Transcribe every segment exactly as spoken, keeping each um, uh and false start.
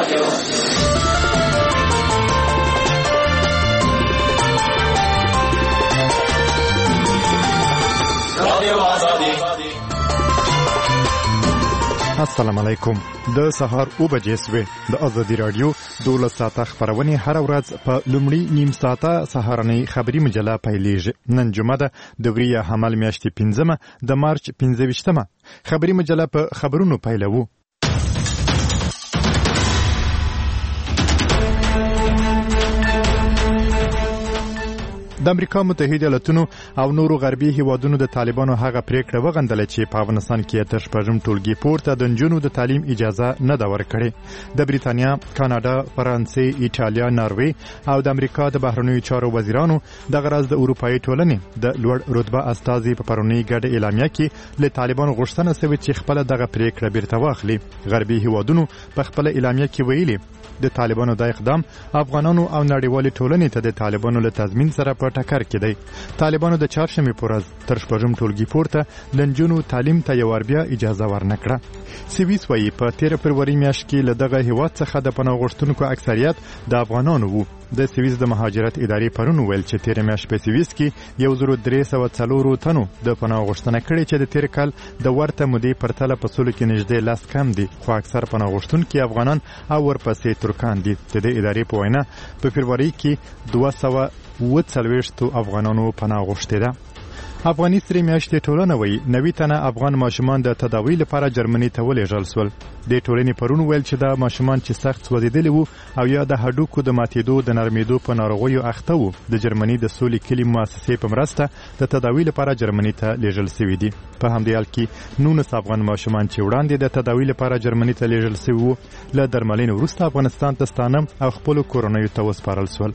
السلام علیکم. د سهار او بجې سوې د ازادي رادیو دولس ساعته خبرونه هر ورځ په لومړی نیم ساعته سهارنۍ خبري مجله پیلېږي. نن جمعه ده د وریه حمل میاشتې پنځمه د مارچ پنځه ویشتمه. خبري مجله په خبرونو پیلوو. د امریکا متحده ایالاتونو او نورو غربي هیوادونو د طالبانو هغه پریکړه وغندله چې په افغانستان کې تر شپږم ټولګي پورته د نجونو د تعلیم اجازه نه ده ورکړې. د بریتانیا، کاناډا، فرانسې، ایټالیا، ناروې او د امریکا د بهرنیو چارو وزیرانو د غرض د اروپایي ټولنې د لوړ رتبه استازي په پرونی ګډه اعلامیه کې له طالبانو غوښتنه شوې چې خپل دغه پریکړه بیرته واخلي. غربي هیوادونو په خپل اعلامیه کې ویلي د طالبانو د اقدام افغانانو او نړیوالې ټولنې ته د طالبانو له تضمین سره په ټکر کې دی. طالبانو د چهارشنبې په ورځ تر شپږم ټولګي پورته د نجونو تعلیم ته یو بیا اجازه ورنکړه. سویس وایي په تیره فروری میاشت کې له دغه هیواد څخه د پناه غوښتونکو اکثریت د افغانانو وو. د سویس د مهاجرت ادارې پرون ویل چې تیره میاشت په سویس کې یو زر درې سوه څلور تنو د پناه غوښتنه کړې چې د تیر کال د ورته مودې پرتله په سلو کې نږدې لاس کم دي، خو اکثر پناه غوښتونکي افغانان او ورپسې ترکان دي. د دې ادارې په وینا په فروری کې دوه سوه اووه څلوېښت افغانانو پناه غوښتې ده. افغاني سترې میاشتې ټولنه وایي نوي تنه افغان ماشومان د تداوی لپاره جرمني ته ولېږل شول. د ټولنې پرون ویل چې دا ماشومان چې سخت سوځېدلي وو او یا د هډوکو د ماتېدو د نرمېدو په ناروغیو اخته وو د جرمني د سولې کلي مؤسسې په مرسته د تداوی لپاره جرمني ته لیږل شوي دي. په همدې حال کې نولس افغان ماشومان چې وړاندې د تداوی لپاره جرمني ته لیږل شوي وو له درملنې وروسته افغانستان ته ستانه او خپلو کورنیو ته وسپارل شول.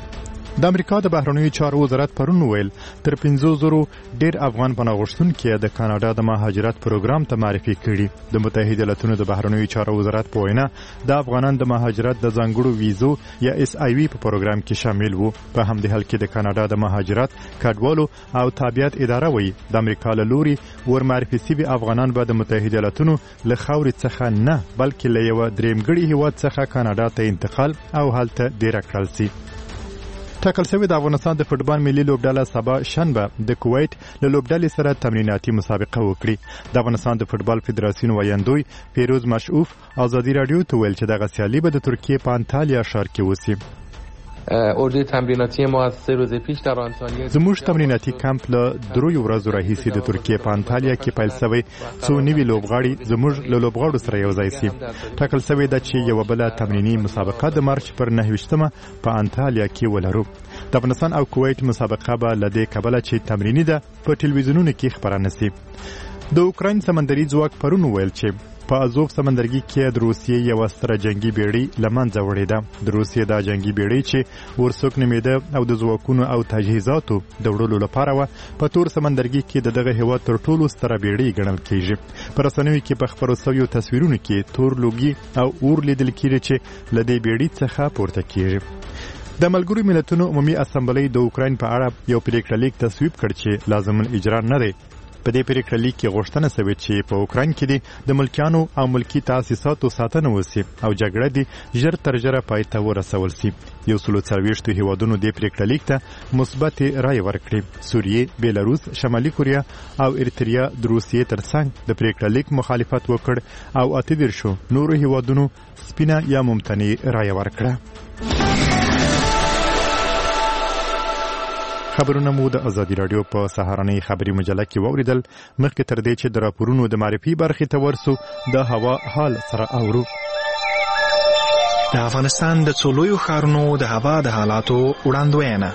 د امریکا د بهرنیو چارو وزارت پرون ویل تر پنځو زرو ډیر افغان پناه غوښتونکي د کاناډا د مهاجرت پروګرام ته معرفي کړي. د متحده ایالاتونو د بهرنیو چارو وزارت په وینا د افغانان د مهاجرت د ځانګړو ویزو یا اس آی وی په پروګرام کې شامل وو. په همدې حال کې د کاناډا د مهاجرت کډوالو او تابعیت اداره وایي د امریکا له لوري ور معرفي شوي افغانان به د متحده ایالاتونو له خاورې څخه نه بلکې له یو درېمګړي هیواد څخه کاناډا ته انتقال او هلته ډیر کړل شي. ټاکل شوی د افغانستان د فوټبال ملي لوبډله سبا شنبه د کویت له لوبډلې سره تمریناتي مسابقه وکړي. د افغانستان د فوټبال فدراسیون ویاندوی فیروز مشعوف ازادي رادیو ته ویل چې دغه سیالي به د ترکیه په انتالیا ښار کې وشي. اردوی تمریناتی ما از سه روز پیش در آنتالیا زموږ تمریناتي کمپ له دریو ورځو راهیسې د ترکیه په انتالیا کې پیل شوی څو نوي لوبغاړي زموږ له لوبغاړو سره یو ځای شي. ټاکل شوی ده چې یوه بله تمریني مسابقه د مارچ پر نهه ویشتمه په انتالیا کې ولرو. د افغانستان او کویت مسابقه به له دې کبله چې تمریني ده په ټلویزیونونو کې خپره نشي. د اوکراین سمندري ځواک پرون ویل چې په ازوف سمندرګي کې د روسیې یو ستره جنگي بیړۍ له منځه وړې ده. د روسیې دا جنگي بیړۍ چې ورسوک نومېده او د ځواکونو او تجهیزاتو د وړلو لپاره وه په تور سمندرګي کې د دغه هېواد تر ټولو ستره بیړۍ ګڼل کېږي. په رسنیو کې په خپرو شویو تصویرونو کې تور لوګي او اور لیدل کېږي چې له دې بیړۍ څخه پورته کېږي. د ملګرو ملتونو عمومي اسامبلۍ د اوکراین په اړه یو پریکړه لیک تصویب کړ چې لازماً اجرا نه دی. په دې پریکړه لیک کې غوښتنه شوې چې په اوکراین کې د ملکیانو او ملکی تاسیساتو ساتنه وشي او جګړه دې ژر تر ژره پای ته ورسول شي. یو سلو څلوېښتو هیوادونو دې پریکړه لیک ته مثبت رای ورکړې. سوریې، بیلاروس، شمالي کوریا او ارتریا د روسیې ترڅنګ د پریکړه لیک مخالفت وکړ او اته دېرشو نورو هیوادونو سپینه یا ممتنع رای ورکړه. خبرونه مو د ازادي رادیو په سهارنۍ خبري مجله کې واوریدل. مخکې تر دې چې د راپورونو د معرفي برخې ته ورسو د هوا حال سره اورو. د افغانستان د څو لویو ښارونو د هوا د حالاتو وړاندوینه.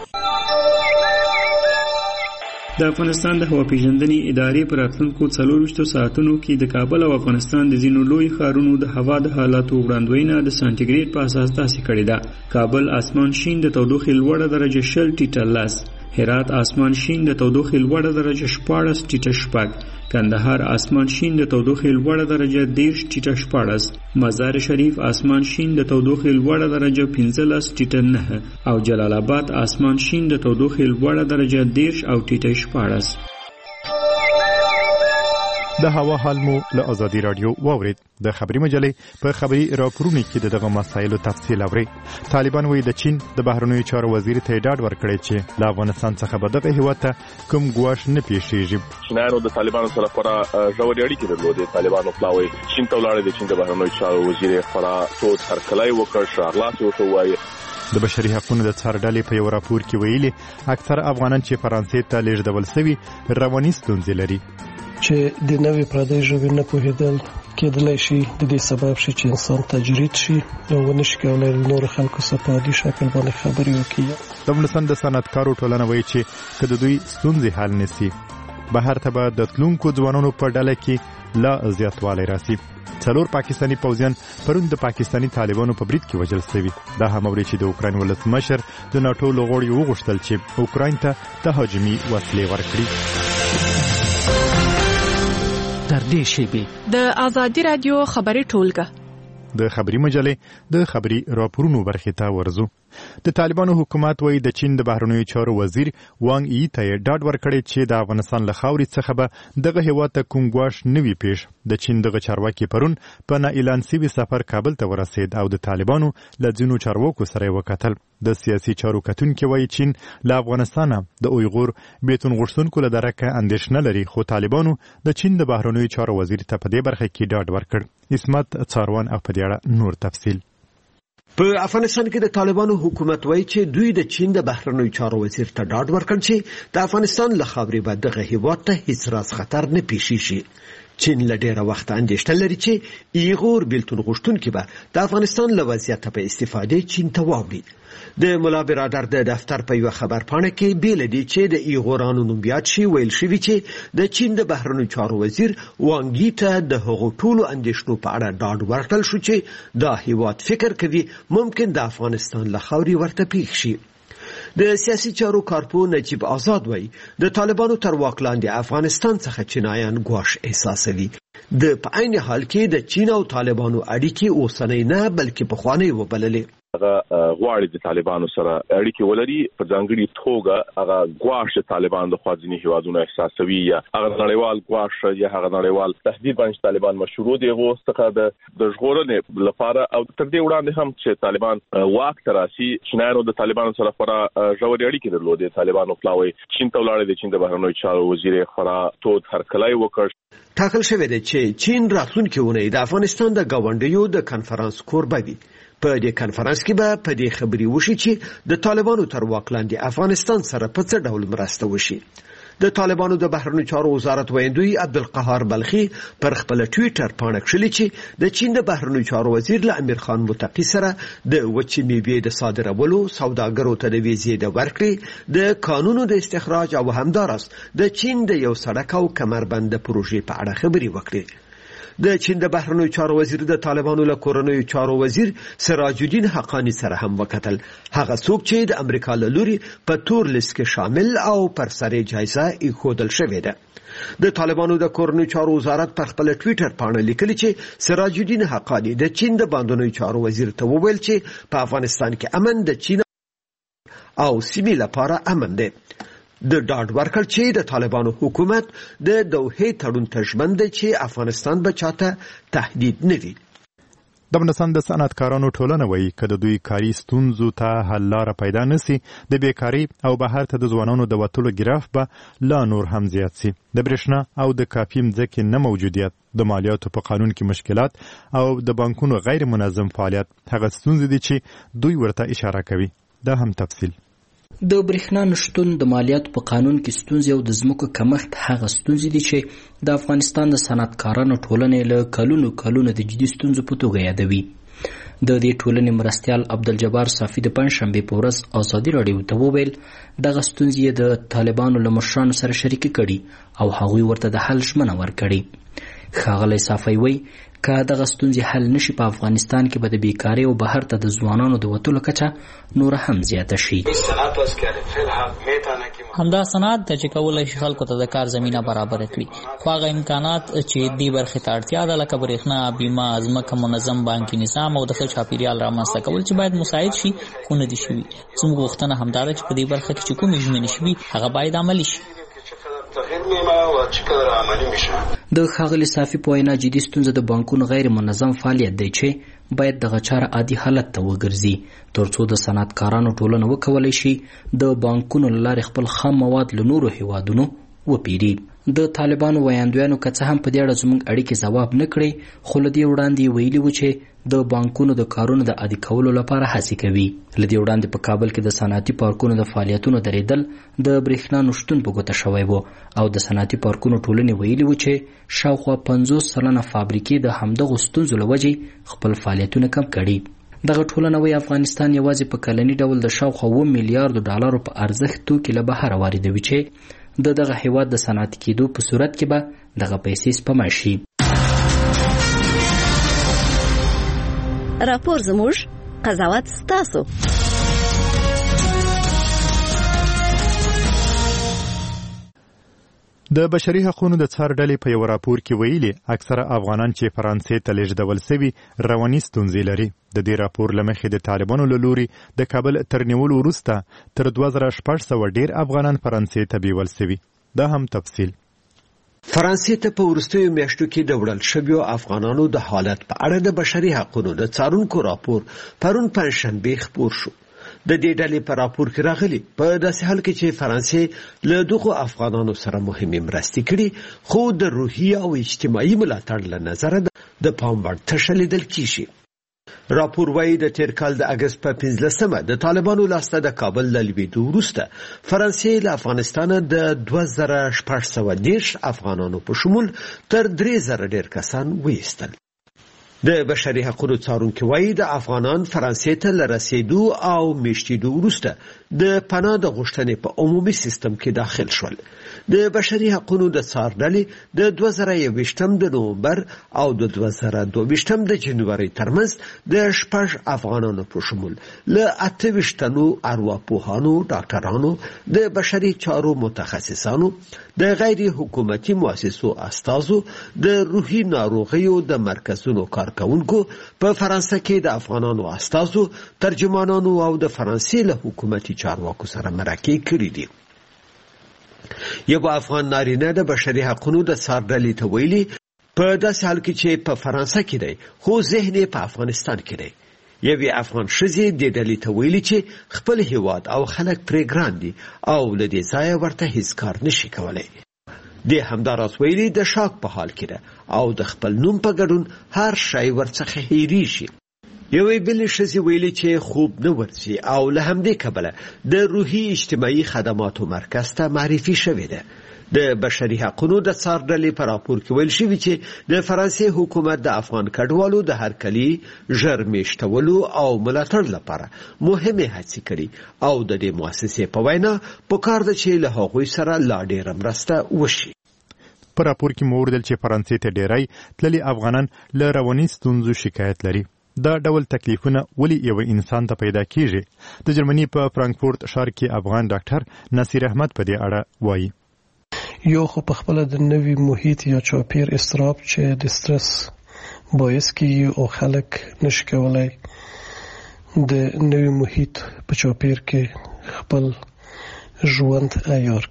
د افغانستان د هوا پیژندنې ادارې په راتلونکو څلورویشتو ساعتونو کې د کابل او افغانستان د ځینو لوی ښارونو د هوا د حالاتو وړاندوینه د سانتیګریډ په اساس داسې کړې ده. کابل اسمان شین د تودوخې لوړه درجه شل ټیټه لس، هرات آسمان شین د تودوخې لوړه درجه شپاړس ټیټه شپږ، کندهار آسمان شین د تودوخې لوړه درجه دېرش ټیټه شپاړس، مزار شریف آسمان شین د تودوخې لوړه درجه پنځلس ټیټه نهه او جلال آباد آسمان شین د تودوخې لوړه درجه دېرش او ټیټه شپاړس. د هوا حال مو له ازادي رادیو واورید. د خبري مجلې په خبري راپورونو کې دغه مسایلو تفصیل اوري. طالبان وایي د چین د بهرنیو چارو وزیر ته ډاډ ورکړی چې له افغانستان څخه به دغه هیواد ته کوم ګواښ نه پیښیږي. چینایانو د طالبانو سره خورا ژورې اړیکې درلودې. طالبانو پلاوی چین ته ولاړ د چین د بهرنیو چارو وزیر خورا تود هرکلی وکړ، شاغلاس ورته ووایي. د بشري حقوقو د څار ډلې په یو راپور کې ویلي اکثر افغانان چې فرانسې ته لیږدول شوي رواني ستونزې لري. چې د نوې پردۍ ژبې نه پوهېدل کېدلی شي د دې سبب شي چې انسان تجرید شي او ونشي کولی له نورو خلکو سره په عادي شکل باندې خبرې وکړي. د افغانستان د صنعتکارو ټولنه وایي چې که د دوی ستونزې حل نشي بهر ته به د تلونکو ځوانانو په ډله کې لا زیاتوالی راسي. څلور پاکستاني پوځیان پرون د پاکستاني طالبانو په برید کې وژل شوي. دا هم اوري چې د اوکراین ولسمشر د ناټو له غړو وغوښتل چې اوکراین ته تهاجمي وسلې ورکړي. در دې شیبې د ازادي رادیو خبري ټولګه د خبري مجلې د خبري راپورونو برخې ته ورزو. د طالبانو حکومت وایي د چین د بهرنیو چارو وزیر وانګ ای ته ډاډ ورکړی چې د افغانستان له خاورې څخه به دغه هیواد ته کوم ګواښ نه وي پیښ. د چین دغه چارواکي پرون په نا اعلان سوي سفر کابل ته ورسېد او د طالبانو له ځینو چارواکو سره یې وکتل. د سیاسي چارو کتونکي وایي چین له افغانستانه د اویغور بیتون غوښتونکو له درکه اندېښنه لري، خو طالبانو د چین د بهرنیو چارو وزیر ته په دې برخه کې ډاډ ورکړ. اسمت څاروان او په دې اړه نور تفصیل. په افغانستان کې د طالبانو حکومت وایي چې دوی د چین د بهرنیو چارو وزیر ته ډاډ ورکړ چې د افغانستان له خاورې به دغه هیواد ته هیڅ راز خطر نه پیښیږي. چین له ډېره وخته اندېښنه لري چې ایغور بیلتون غوښتونکي به د افغانستان له وضعیته په استفادې چین ته واوړي. د ملا برادر د دفتر په یو خبر پاڼه کې بیل دي چې د ایغورانو نوم یاد شي ویل شوی چې د چین د بهرنیو چارو وزیر وانګ ته د هغو ټولو اندېښنو په اړه ډاډ ورکړل شو چې دا هیواد فکر کوي ممکن د افغانستان له خاورې ورته پیښ شي. د سیاسي چارو کارپو نجیب آزاد وایي د طالبانو تر واک لاندې افغانستان څخه چینایان ګواښ احساسوي. د په عین حال کې د چین او طالبانو اړیکې اوسنۍ نه بلکې پخوانۍ وبللې. هغه غواړي د طالبانو سره اړیکې ولري، په ځانګړي توګه هغه ګواښ طالبان د خوازنی هیوادونو احساسوي یا هغه نړیوال ګواښ یا هغه نړیوال تهدید باندې طالبان مشروع دي غوښتنه د د ژغورنې لپاره او تر دې وړاندې هم چې طالبان واک تراسي چینایانو د طالبانو سره خورا ژورې اړیکې درلودې. طالبانو پلاوی چین ته ولاړ د چین د بهرنیو چارو وزیر خورا تود هرکلی وکړ. ټاکل شوی دی چې چین راتلونکي اونۍ د افغانستان د ګاونډیو د کنفرانس کوربه وي. په دې کنفرانس کې به په دې خبري وشي چې د طالبانو تر واک لاندې افغانستان سره په څه ډول مرسته وشي. د طالبانو د بهرنیو چارو وزارت ویندوی عبدالقهار بلخي پر خپل ټویټر پاڼه کړلې چې د چین د بهرنیو چارو وزیر له امیر خان متقی سره د وچې میوې د صادرولو، سوداګرو ته د ویزې د ورکړې، د قانونو د استخراج او همداراز د چین د یو سړک او کمربند پروژې په اړه خبري وکړې. د چین د بهرنیو چارو وزیر د طالبانو له کورنیو چارو وزیر سراج الدین حقانی سره هم وکتل. هغه څوک چې د امریکا له لوري په تور لیست کې شامل او پر سر جایزه ایښودل شوې ده. د طالبانو د کورنیو چارو وزارت پر خپل ټویټر پاڼه لیکلي چې سراج الدین حقانی د چین د باندنیو چارو وزیر ته وویل چې په افغانستان کې امن د چین او سیمې لپاره امن دی. د ډاډ ورکړ چې د طالبانو حکومت د دوحې تړون ته ژمن دی چې افغانستان به چاته تهدید نه وي. د افغانستان د صنعتکارانو ټولنه وایي که د دوی کاري ستونزو ته حل لاره پیدا نشي د بیکاري او بهر ته د ځوانانو د وتلو ګراف به لا نور هم زیات شي. د برېښنا او د کافي مځکې نه موجودیت، د مالیاتو په قانون کې مشکلات او د بانکونو غیر منظم فعالیت هغه ستونزې دي چې دوی ورته اشاره کوي. دا هم تفصیل. د برېښنا نشتون، د مالیاتو په قانون کې ستونزې او د ځمکو کمښت هغه ستونزې دي چې د افغانستان د صنعتکارانو ټولنې له کلونو کلونو د جدي ستونزو په توګه یادوي. د دې ټولنې مرستیال عبدالجبار صافي د پنجشنبې په ورځ ازادي راډیو ته وویل دغه ستونزې د طالبانو له مشرانو سره شریکې کړي او هغوی ورته د حل ژمنه ورکړې. ښاغلی صافي وایي که دغه ستونزې حل نشي په افغانستان کې به د بیکارۍ او بهر ته د ځوانانو د وتلو کچه نوره هم زیاته شي. همدا صنعت ته چې کولی شي خلکو ته د کار زمینه برابره کړي، خو هغه امکانات چې دې برخې ته اړتیا ده لکه برېښنا، بیمه، ځمکه، منظم بانکي نظام او د ښه چاپیریال رامنځته کول چې باید مساعد شي خو نه دي شوي. زموږ غوښتنه همدا ده چې په دې برخه کې چې کومې ژمنې شوي هغه باید عملي شي. د ښاغلي صافي په وینا جدي ستونزه د بانکونو غیر منظم فعالیت دی چې باید دغه چاره عادي حالت ته وګرځي ترڅو د صنعتکارانو ټولنه وکولی شي د بانکونو له لارې خپل خام مواد له نورو هیوادونو وپیري. د طالبانو ویاندویانو که څه هم په دې اړه زموږ اړیکې ځواب نه کړی خو له دې وړاندې ویلي وو چې د بانکونو د کارونو د عادي کولو لپاره هڅې کوي. له دې وړاندې په کابل کې د صنعتي پارکونو د فعالیتونو درېدل د برېښنا نشتون په ګوته شوی و او د صنعتي پارکونو ټولنې ویلي وو چې شاوخوا پنځوس سلنه فابریکې د همدغو ستونزو له وجې خپل فعالیتونه کم کړي. دغه ټولنه وایي افغانستان یوازې په کلني ډول د شاوخوا اوه میلیارډو ډالرو په ارزښت توکي له بهره واردوي چې د دغه هیواد د صنعتي کېدو په صورت کې به دغه پیسې سپما شي. راپور زموږ، قضاوت ستاسو. د بشري حقوقو د څار ډلې په یو راپور کې ویلي اکثره افغانان چې فرانسې ته لیږدول سوي رواني ستونزې لري. د دې راپور له مخې د طالبانو له لوري د کابل تر نیولو وروسته تر دوه زره شپږ سوه ډېر افغانان فرانسې ته بیول سوي. دا هم تفصیل. فرانسې ته په وروستیو میاشتو کې د وړل شویو افغانانو د حالت په اړه د بشري حقوقو د څارونکو راپور پرون پنجشنبه خپور شو. د دې ډلې په راپور کې راغلي په داسې حال کې چې فرانسې له دغو افغانانو سره مهمې مرستې کړي خو د روحي او اجتماعي ملاتړ له نظره د پام وړ تشه لیدل کیږي. راپور وايي د تیر کال د اګست په پنځلسمه د طالبانو لاسته د کابل له لوېدو وروسته فرانسې له افغانستانه د دوه زره شپږ سوه دېرش افغانانو په شمول تر درې زره ډېر کسان وایستل. د بشري حقوقو څارونکي وايي د افغانان فرانسې ته له رسیدو او میشتېدو وروسته د پناه د غوښتنې په عمومي سیستم کې داخل شول. د بشري حقوقو د څار ډلې د دوه زره یوویشتم د نومبر او د دوه زره دوه ویشتم د جنوري ترمنځ د شپږ افغانانو په شمول له اته ویشت تنو ارواپوهانو، ډاکټرانو، د بشري چارو متخصصانو، د غیر حکومتي مؤسسو استازو، د روحي ناروغیو د مرکزونو کارکونکو، په فرانسه کې د افغانانو استازو، ترجمانانو او د فرانسې له حکومتي چارواکو سره مرکې کړې دي. یو افغان نارینه د بشري حقوقو د څار ډلې ته ویلي په داسې حال کې چې په فرانسه کې دی خو ذهن یې په افغانستان کې دی. یوې افغان ښځې دې ډلې ته ویلي چې خپل هیواد او خلک پرې ګران دي او له دې ځایه ورته هیڅ کار نشي کولی. دې همداراز ویلي د شاک په حال کې ده او د خپل نوم په ګډون هر شی ورڅخه هېرېږي. یوې بلې ښځې ویلي چې خوب نه ورځي او له همدې کبله د روحي اجتماعي خدماتو مرکز ته معرفي شوې ده. د بشري حقوقو د څار ډلې په راپور کې ویل شوي چې د فرانسې حکومت د افغان کډوالو د هرکلي ژر میشتولو او ملاتړ لپاره مهمې هڅې کړي او د دې مؤسسې په وینا پکار ده چې له هغوی سره لا ډېره مرسته وشي. په راپور کې مو ولیدل چې فرانسې ته ډېری تللي افغانان له رواني ستونزو شکایت لري. دا ډول تکلیفونه ولی یو انسان ته پیدا کیږي؟ د جرمني په فرانکفورت ښار کې افغان ډاکټر نصیر احمد په دې اړه وایي. یو خو په خپل د نوي محیط یا چاپیر استراب چې د سترس باعث کیږي او خلک نشي کولای د نوي محیط په چاپیر کې خپل ژوند عیار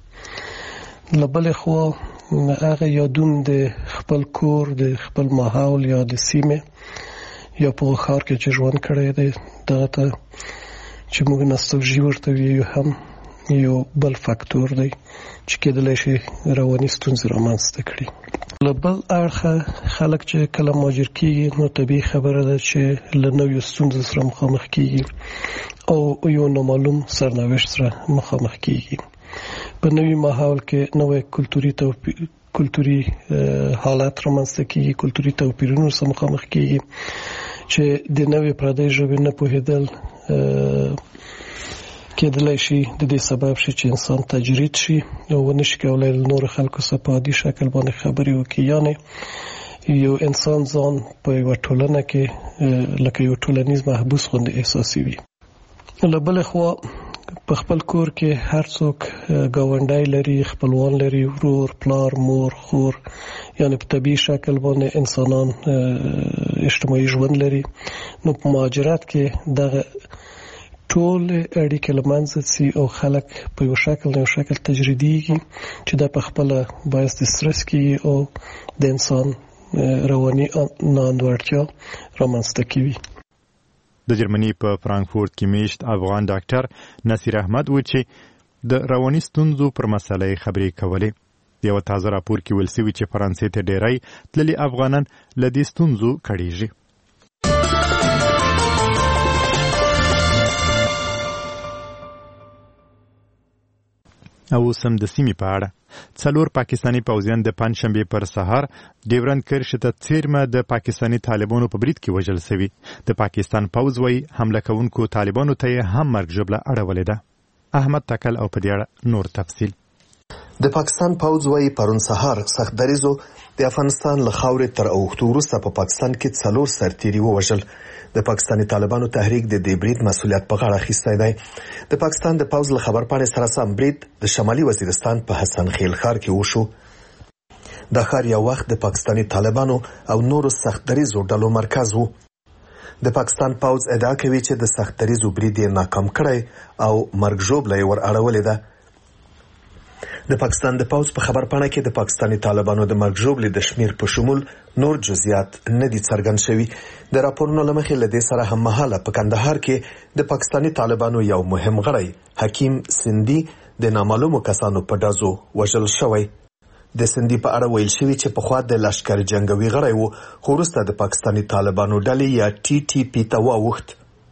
کړي. لبل خو هغه یادون د خپل کور، د خپل ماحول یا د سیمه یا په ښار کې چې ژوند کړی دی دغه ته چې موږ نوستالژي ورته ویو هم یو بل فاکتور دی چې کېدلی شي رواني ستونزې رامنځته کړي. له بل اړخه خلک چې کله مهاجر کېږي نو طبیعي خبره ده چې له نویو ستونزو سره مخامخ کېږي او یو نامعلوم سرنوشت سره مخامخ کېږي. په نوي ماحول کې نوی کلتوري توپیر کلتوري حالات رامنځته کېږي، کلتوري توپیرونو سره مخامخ کېږي چې د نوې پردۍ ژبې نه پوهېدل کېدلی شي د دې سبب شي چې انسان تجرید شي او ونشي کولی له نورو خلکو سره په عادي شکل باندې خبرې وکړي. یعنې یو انسان ځان په یوه ټولنه کې لکه یو ټولنیز محبوس غوندې احساسوي. له بلې خوا په خپل کور کې هر څوک ګاونډی لري، خپلوان لري، ورور، پلار، مور، خور، یعنی په طبیعي شکل باندې انسانان اجتماعي ژوند لري. نو په مهاجرت کې دغه ټول اړیکې له منځه ځي او خلک په یو شکل نه یو شکل تجریدیږي چې دا په خپله باعث د سترس کیږي او د انسان رواني ناانډولتیا رامنځته کوي. د جرمني په فرانکفورت کې میشت افغان ډاکټر نصیر احمد و چې د رواني ستونزو پر مسله خبرې کولې. یو تازه راپور کې ویل شوي چې فرانسې ته ډیری تللي افغانان له دې ستونزو کړېږي. او سم د سیمې په اړه څلور پاکستانی پوځیان د پنجشنبې پر سهار ډیورند کرښې ته څیرمه د پاکستانی طالبانو په برید کې وژل شوي. د پاکستان پوځ وایي حمله کوونکو طالبانو ته یې هم مرګ ژوبله اړولې ده. احمد تکل او په دې اړه نور تفصیل. د پاکستان پوځ وایي پرون سهار سخت دریزو د افغانستان له خاورې تر اوښتو وروسته په پاکستان کې څلور سرتیري ووژل. د پاکستاني طالبانو تحریک د دې برید مسؤلیت په غاړه اخیستی دی. د پاکستان د پوځ له خبرپاڼې سره سم برید د شمالي وزیرستان په حسن خیل ښار کې وشو. دا ښار یو وخت د پاکستاني طالبانو او نورو سخت دریزو ډلو مرکز و. د پاکستان پوځ ادعا کوي چې د سخت دریزو برید یې ناکام کړی او مرګ ژوبله یې ور اړولې ده. د پاکستان د پوځ په خبرپاڼه کې د پاکستاني طالبانو د مرګ ژوبلې د شمیر په شمول نور جزئیات نه دي څرګند شوي. د راپورونو له مخې له دې سره هم مهاله په کندهار کې د پاکستاني طالبانو یو مهم غړی حکیم سندي د نامعلومو کسانو په ډزو وژل شوی. د سندي په اړه ویل شوي چې پخوا د لشکر جنګوي غړی و، خو وروسته د پاکستاني طالبانو ډلې یا ټي ټي پي ته واوښت.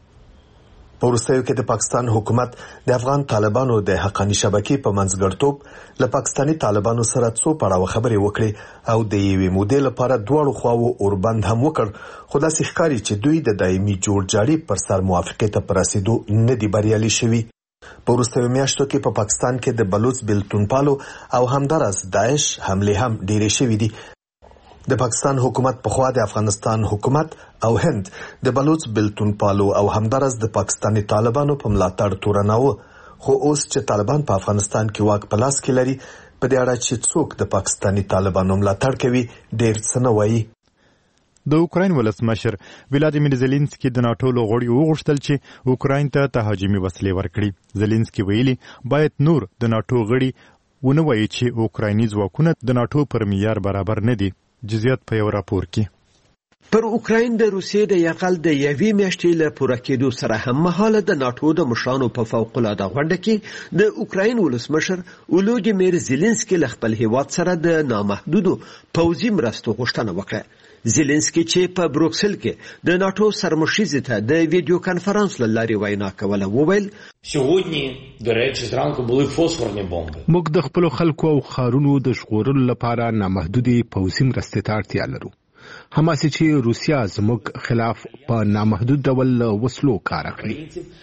په وروستیو کې د پاکستان حکومت د افغان طالبانو د حقاني شبکې په منځګړتوب له پاکستاني طالبانو سره څو پړاوه خبرې وکړې او د یوې مودې لپاره دواړو خواوو اوربند هم وکړ، خو داسې ښکاري چې دوی د دایمي جوړجاړي پر سر موافقې ته په رسېدو نه دي بریالي شوي. په وروستیو میاشتو کې په پاکستان کې د بلوچ بېلتونپالو او همداراز داعش حملې هم ډېرې شوي دي. د پاکستان حکومت پخوا د افغانستان حکومت او هند د بلوچ بېلتونپالو او همداراز د پاکستاني طالبانو په ملاتړ تورناوه، خو اوس چې طالبان په افغانستان کې واک په لاس کې لري، په دې اړه چې څوک د پاکستاني طالبانو ملاتړ کوي ډېر څه نه وایي. د اوکراین ولسمشر ولادیمیر زيلنسکي د ناټو له غړیو وغوښتل چې اوکراین ته تهاجمي وسلې ورکړي. زيلنسکي ویلي باید نور د ناټو غړي ونه وایي چې اوکرایني ځواکونه د ناټو پر معیار برابر نه دي. جزئیات په یو راپور کې. پر اوکراین د روسیې د یرغل د یوې میاشتې له پوره کېدو سره هم مهاله د ناټو د مشرانو په فوق العاده غونډه کې د اوکراین ولسمشر ولودیمیر زيلنسکي له خپل هیواد سره د نامحدودو پوځي مرستو غوښتنه وکړه. زيلنسکي چې په بروکسل کې د ناټو سرمشیزې ته د ویډیو کانفرنس له لارې وینا کوله وویل: موږ د خپلو خلکو او ښارونو د ژغورلو لپاره نامحدودې پوځي مرستې ته اړتیا لرو، هماسې چې روسیا زموږ خلاف په نامحدود ډول وسلو کار اخلي.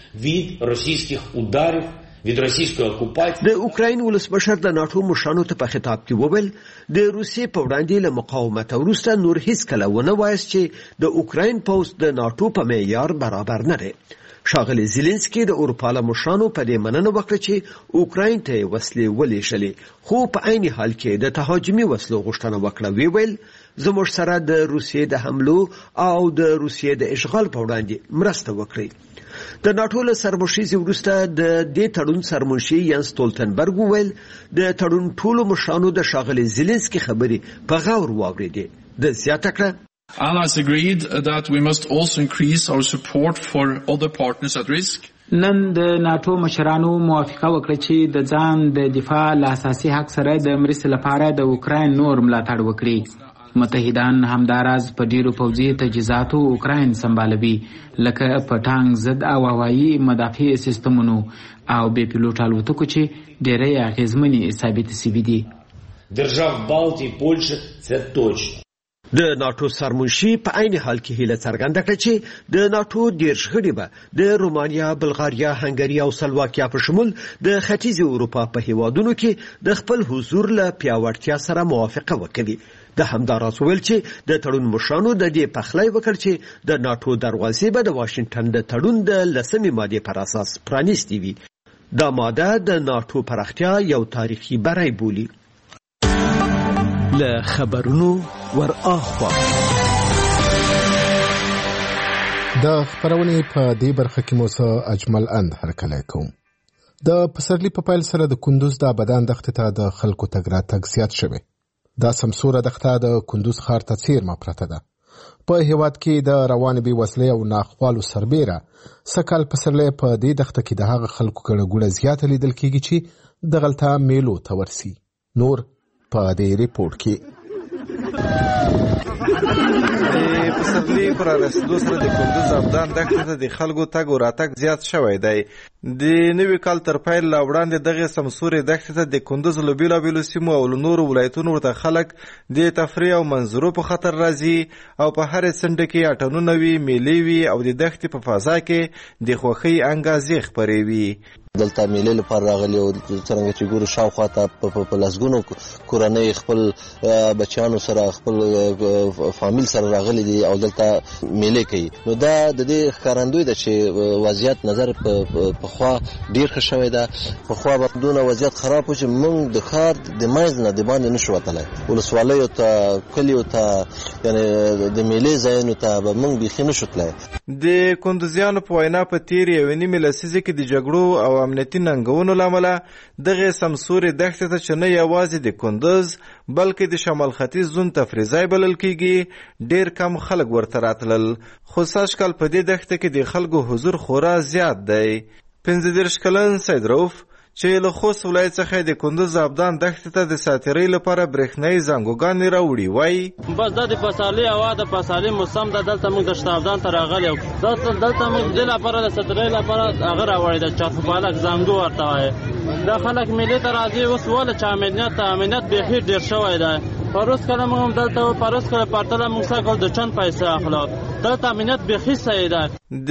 د اوکراین ولسمشر د ناټو مشرانو ته په خطاب کې وویل د روسیې په وړاندې له مقاومت وروسته نور هیڅ کله ونه وایست چې د اوکراین پوځ د ناټو په معیار برابر نه دی. ښاغلی زيلنسکي د اروپا له مشرانو په دې مننه وکړه چې اوکراین ته یې وسلې ولېږلې، خو په عین حال کې د تهاجمي وسلو غوښتنه وکړه. وی ویل زموږ سره د روسیې د حملو او د روسیې د اشغال په وړاندې مرسته وکړي. د ناټو له سرمشیزې وروسته د دې تړون سرمنشي ینس ستولتنبرګ وویل د تړون ټولو مشرانو د ښاغلي زيلنسکي خبرې په غور واورېدې. د زیاته کړه Allies agreed that we must also increase our support for other partners at risk. نن د ناټو مشرانو موافقه وکړه چې د ځان د دفاع له اساسي حق سره د مرستې لپاره د اوکراین نور ملاتړ وکړي. متحدان همداراز په ډیرو پوځي تجهیزاتو اوکراین سمبالوي، لکه په ټانک ضد او هوایي مدافع سیستمونو او بې پیلوټ الوتکو چې ډېری اغېزمنې ثابت شوي دي. держав Балтії, Польщі – це точно. د ناټو سرمنشي په عین حال کې هیله څرګنده کړه چې د ناټو دېرش غړي به د رومانیا، بلغاریا، هنګري او سلواکیا په شمول د ختیځې اروپا په هیوادونو کې د خپل حضور له پیاوړتیا سره موافقه وکړي. د همداراز ویل چې د تړون مشرانو د دې پخلی وکړ چې د ناټو دروازې به د واشنګټن د تړون د لسمې مادې پر اساس پرانیستې وي. دا ماده د ناټو پراختیا یو تاریخي بری بولي. له خبرونو ور اخوا د خبرونې په دې برخه کې مو څه اجمل اند هرکلی کوم. د پسرلي په پیل سره د کندوز د ابدان دښتې ته د خلکو تګ راتګ زیات شوی. دا سمسوره دښته د کندوز ښار ته څیرمه پرته ده. په هیواد کې د روانې بې وسلۍ او ناخوالو سربیره سږ پسرلی په دې دښته کې د هغه خلکو ګڼه ګوڼه زیاته لیدل کېږي چې دغلته میلو ته ورسي. نور په دې ریپورټ کې. د پسرلي پر رسیدو سره د کندوز ابدان دښتې ته د خلکو تګ او راتګ زیات شوی دی. د نوي کال تر پیل لا وړاندې دغې سمسورې دښتې ته د کندوز له بېلابېلو سیمو او له نورو ولایتونو ورته خلک د تفریح او منظرو په خاطر راځي او په هرې څنډه کې اټنونه وي، میلې وي او د دښتې په فضا کې د خوښۍ انګازې خپرې وي. دلته میلې لپاره راغلي او څرنګه چې ګورو شاوخوا ته په لسګونو کورنۍ خپل بچیانو سره خپل فامیل سره راغلي دي او دلته میلې کوي. نو دا د دې ښکارندوی ده چې وضعیت نظر پخوا ډېر ښه شوی ده. پخوا به دونه وضعیت خراب و چې موږ د ښار د منځ نه د باندې نشو وتلی. ولسوالیو ته کلیو ته یعنې د میلې ځایونو ته به موږ بیخي نشو تلی. د کندوزیانو په وینا په تېرې یوې نیمې لسیزې کې د جګړو او امنیتي ننګونو له امله دغې سمسورې دښتې ته چې نه یوازې د کندوز بلکې د شمال ختیځ زون تفریح ځای بلل کېږي ډېر کم خلک ورته راتلل. خو سږ کال په دې دښته کې د خلکو حضور خورا زیات دی. پنځه دېرش کلن سید رؤف چې له خوست ولایت څخه د کندوز ابدان دښتې ته د ساتیرۍ لپاره برېښنایي زنګوګانې راوړي وایي بس دا د پسرلي هوا د پسرلي موسم ده. دلته موږ د شته ابدان ته راغلي یو. دلته موږ د دې لپاره د ساتیرۍ لپاره هغه راوړی ده چارپالک زنګو ورته وایي. دا خلک میلې ته راځي اوس ولې چې امنیت امنیت بیخي ډېر شوی دی. پروس کله موږ هم دلته پروس کله پرتله موږ سږ د چند پیسې اخلو. دلته امنیت بیخي صحیح ده.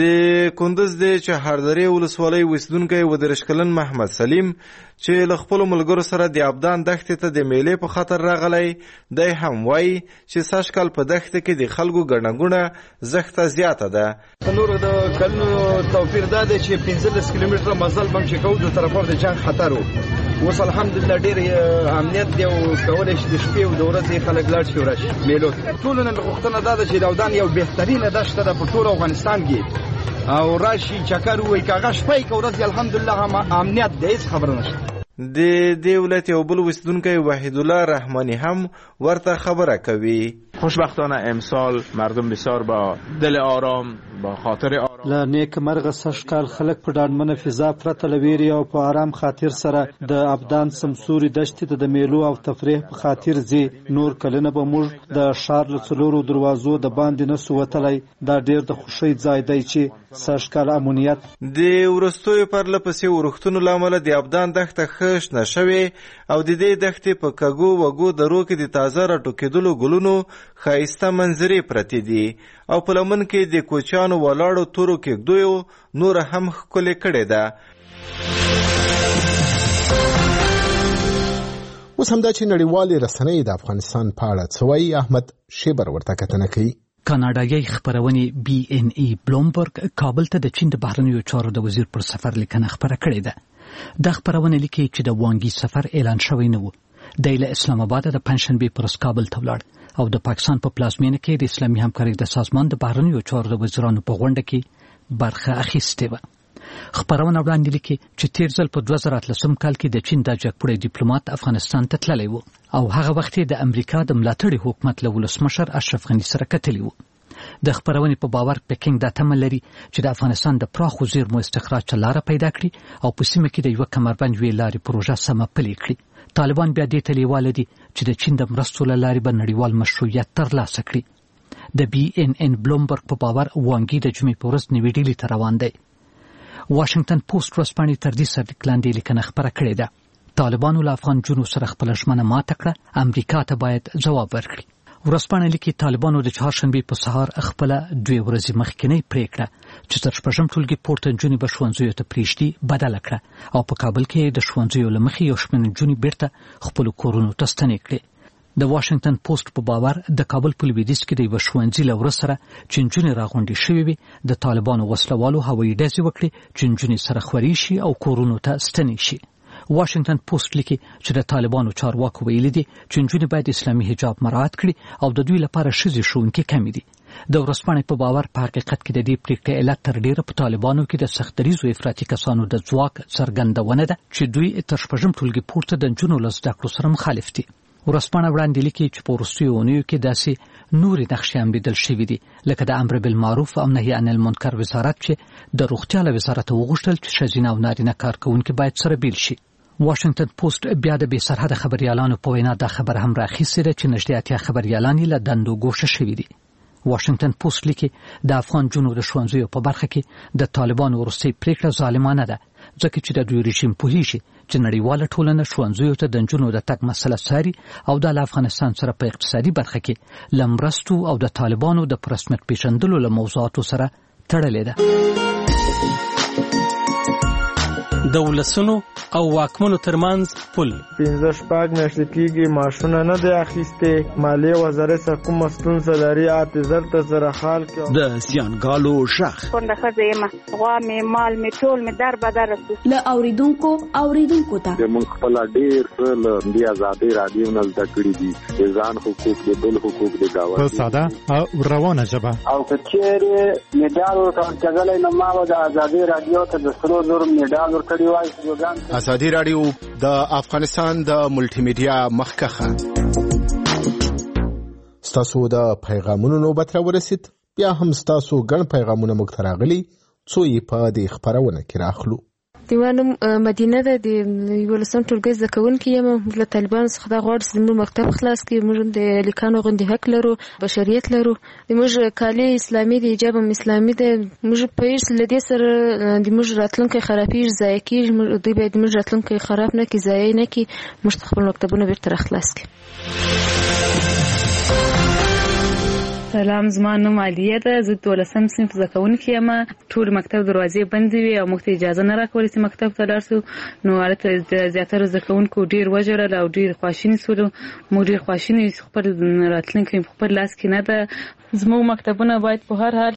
د کندوز د چهاردرې ولسوالۍ اوسېدونکی اووه دېرش کلن محمد سلیم چې له خپلو ملګرو سره د ابدان دښتې ته د میلې په خاطر راغلی دی هم وایي چې سږ کال په دښته کې د خلکو ګڼه ګوڼه زښته زیاته ده. نورو د کلونو توپیر دا دی چې پنځلس کیلومتره مزل به هم چې کوو د طرفه د جنګ خطر و. اوس الحمدلله ډېر امنیت دی او کولی شي د شپې او د ورځې خلک لاړ شي ورشي میلو ته. ټولو نه غوښتنه دا ده چې د ابدان یو بهترینه دښته ده په ټول افغانستان کې او راشي چکر ووایي که هغه شپه یې که ورځ یې الحمدلله هم امنیت دی، هېڅ خبره نشته. د دې ولایت یو بل اوسېدونکی وحیدالله رحماني هم ورته خبره کوي. خوشبختانه امسال مردم بسیار با دل آرام با خاطر آرام له نیک مرغه سږ کال خلک په ډاډمنه فضا پرته له ویرې او په آرام خاطر سره د ابدان سمسوري دښتې ته د میلو او تفریح په خاطر ځي. نور کلونه به موږ د ښار له څلورو دروازو د باندې نسو وتلی. دا ډېر د خوښۍ ځای دی چې سږ کال امنیت د وروستیو پرله پسې ورښتونو له امله د ابدان دښته ښه شنه شوې او د دې دښتې په کږو وږو درو کې د تازه راټوکېدلو ګلونو ښایسته منظرې پرتې دي او په لمن کې د کوچیانو ولاړو تورو کېږدیو نوره هم ښکلې کړې ده. اوس همدا چې نړیوالې رسنۍ د افغانستان په اړه څه وایي، احمد شیبر ورته کتنه کوي. کاناډایي خبرونې بي ان ای بلومبرګ کابل ته د چین د بهرنیو چارو د وزیر پر سفر لیکنه خپره کړې ده. دا خبرونه لیکي چې د وانګي سفر اعلان شوی نه و. دی له اسلام آباد د پنځشنبې پر ورځ کابل ته ولاړ او د پاکستان په پلازمینه کې د اسلامي همکارۍ د سازمان د بهرنیو چارو د وزیرانو په غونډه کې برخه اخیستې وه. خبرونه وړاندې لیکي چې تیر ځل په دوه زره اتلسم کال کې د چین د جګپوړی ډیپلوماټ افغانستان ته تللی و او هغه وخت د امریکا د ملاتړي حکومت له ولسمشر اشرف غني سره کتلی و. د خبرونې په باور پکینګ دا تمه لري چې د افغانستان د پراخو زیرمو استخراج ته لاره پیدا کړي او په سیمه کې د یوه کمربند یوې لارې پروژه سمه پلې کړي. طالبان بیا دې ته لیواله دي چې د چین د مرستو له لارې به نړیوال مشروعیت ترلاسه کړي. د بي ان ان بلومبرګ په باور وانګي د جمعې په ورځ نوې ډیلي ته روان دی. واشنگټن پوسټ ورځپاڼې تر دې سرلیک لاندې لیکنه خپره کړې ده. طالبانو له افغان جنو سره خپله ژمنه ماته کړه، امریکا ته باید ځواب ورکړي. ورځپاڼه لیکي طالبانو د چهارشنبې په سهار خپله دوې ورځې مخکینۍ پریکړه چې تر شپږم ټولګي پورته نجونې به ښوونځیو ته پرېږدي بدله کړه او په کابل کې د ښوونځیو له مخې یو شمېر نجونې بیرته خپلو کورونو ته ستنې کړې. د واشنگټن پوسټ په باور د کابل په لویدیځ کې د یوه ښوونځي له وره سره چې نجونې راغونډې شوې وي د طالبانو وسلوالو هوایي ډزې وکړې چې نجونې سره خورې شي او کورونو ته ستنې شي. واشنگټن پوسټ لیکي چې د طالبانو چارواکو ویلي دي چې نجونې باید اسلامي حجاب مراعات کړي او د دوی لپاره ښځې ښوونکي کمې دي. د ورځپاڼې په باور په حقیقت کې د دې پریکړې علت تر ډیره په طالبانو کې د سختدریزو افراطي کسانو د ځواک څرګندونه ده چې دوی تر شپږم ټولګي پورته د نجونو له زده کړو سره مخالف دي. ورځپاڼه وړاندې لیکي چې په وروستیو اونیو کې داسې نورې نقشې هم لیدل شوي دي، لکه د امر بالمعروف او نهي عن المنکر وزارت چې د روغتیا له وزارت وغوښتل چې ښځینه او نارینه کارکوونکي باید سره بیل شي. واشنگټن پوسټ بیا د بې سرحده خبريالانو په وینا دا خبر هم راخیستې ده چې نږدې اتیا خبريالان له دندو ګوښه شوي دي. واشنگټن پوسټ لیکي د افغان جنونو د ښوونځیو په برخه کې د طالبانو وروستۍ پریکړه ظالمانه ده، ځکه چې د دوی رژیم پوهیږي چې نړیواله ټولنه ښوونځیو ته د نجونو د تګ مسله څاري او د افغانستان سره په اقتصادي برخه کې له مرستو او د طالبانو د پرسمت پیژندلو له موضوعاتو سره تړلې ده. د ولسونو او واکمنو ترمنځ پل پنځه شپږ میاشتې کېږي معاشونه نه دی اخیستې، مالیې وزارت څخه کومه ستونزه لري حافظر ته سره حال کې د زیانګالو شخ کونډه ښځه یم، غوا مې مال مې ټول مې در بدر رسو له اوریدونکو اوریدونکو ته موږ خپل ډېر څه له دې ازادۍ رادیو نه زده کړي دي، د ځان حقوق د بل حقوق د گاونډي په ساده او روانه ژبه. او که چېرې میډال ورکول کېدلی نو ما به د ازادۍ رادیو ته د سرو زرو میډال ورکړی وای. ازادي رادیو د افغانستان د ملټي میډیا مخکخه. ستاسو د پیغامونو نوبت را ورسید، بیا هم ستاسو ګڼ پیغامونه موږ ته راغلي، څو یې په دې خپرونه کې راخلو. دیوانم مدینه ده د یولسم ټولګي زده کوونکې یم. له طالبانو څخه دا غواړو چې زموږ مکتب خلاص کړي، موږ د لیکانو غوندې حق لرو، بشریت لرو، موږ کالي اسلامي دی، حجاب هم اسلامي دی، موږ پوهېږو له دې سره د موږ راتلونکی خرابېږي، ضایع کېږي، دوی باید موږ راتلونکی خراب نه کړي، ضایع نه کړي، موږ ته خپل مکتبونه بېرته راخلاص کړي. سلام، زما نوم عالیه ده، زه دولسم صنف زده کوونکې یم. ټول مکتب دروازې بندې وې او موږ ته اجازه نه راکوله چې مکتب ته لاړ شو. نو هلته د زیاترو زده کوونکو ډېر وژړل او ډېر خواشیني شولو. موږ ډېر خواشیني یو چې خپل راتلونکی په خپل لاس کې نه ده. زموږ مکتبونه باید په هر حال